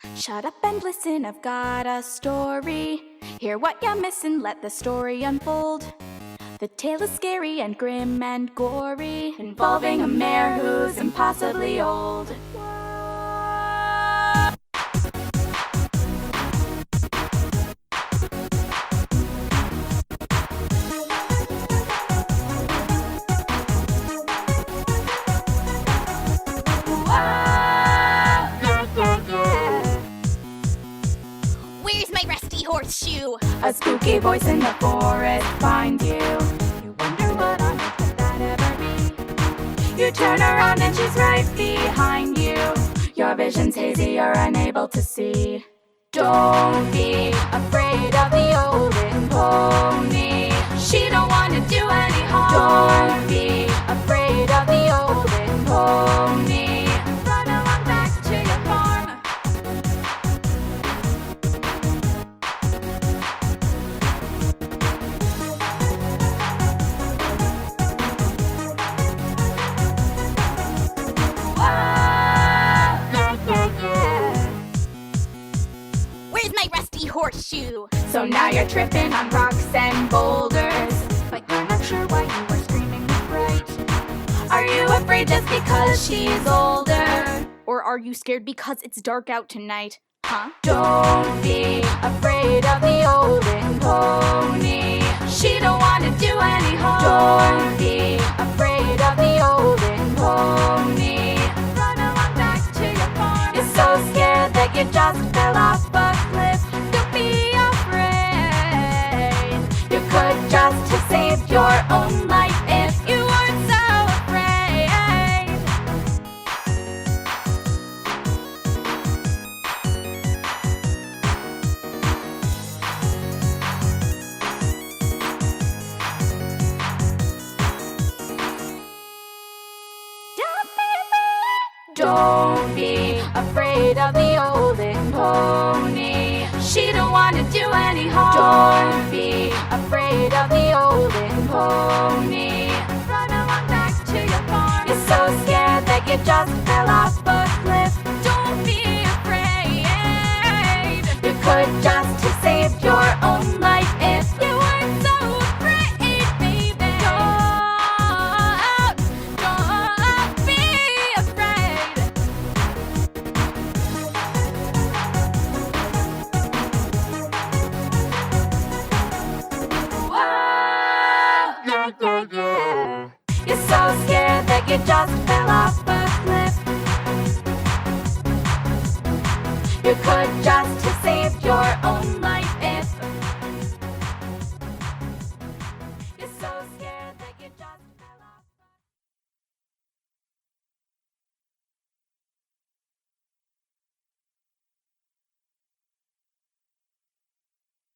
Shut up and listen, I've got a story. Hear what you're missing, let the story unfold. The tale is scary and grim and gory, involving a mare who's impossibly old. Where's my rusty horseshoe? A spooky voice in the forest finds you. You wonder what on earth could that ever be? You turn around and she's right behind you. Your vision's hazy, you're unable to see. Don't be afraid of the olden pony. She don't want to do any harm. Don't be afraid of the olden pony. Run along back to your farm. Where's my rusty horseshoe? So now you're tripping on rocks and boulders, but you're not sure why you were screaming with fright. Are you afraid just because she's older? Or are you scared because it's dark out tonight? Huh? Don't be afraid of the olden pony. She don't want to do any harm. Don't be afraid of the olden pony. Run along back to your farm. You're so scared that you just fell off a cliff. Don't be afraid. You could just have saved your own life if you weren't so afraid. Don't be afraid of the olden pony. She don't want to do any harm. Don't be afraid of the olden pony. Run along back to your farm. You're so scared that you just fell off a cliff. Don't be afraid. You could just have saved your own life if you weren't so afraid, baby. Don't be afraid. You're so scared that you just fell off a cliff. You could just have saved your